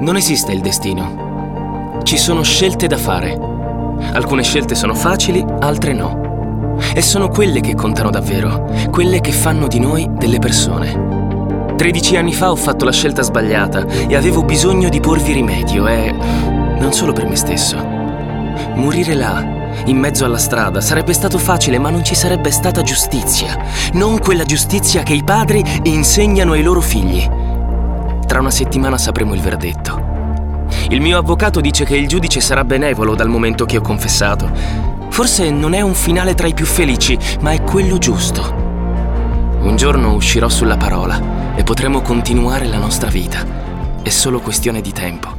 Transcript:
Non esiste il destino. Ci sono scelte da fare. Alcune scelte sono facili, altre no. E sono quelle che contano davvero, quelle che fanno di noi delle persone. 13 anni fa ho fatto la scelta sbagliata e avevo bisogno di porvi rimedio e non solo per me stesso. Morire là, in mezzo alla strada, sarebbe stato facile, ma non ci sarebbe stata giustizia. Non quella giustizia che i padri insegnano ai loro figli. Tra una settimana sapremo il verdetto. Il mio avvocato dice che il giudice sarà benevolo dal momento che ho confessato. Forse non è un finale tra i più felici, ma è quello giusto. Un giorno uscirò sulla parola e potremo continuare la nostra vita. È solo questione di tempo.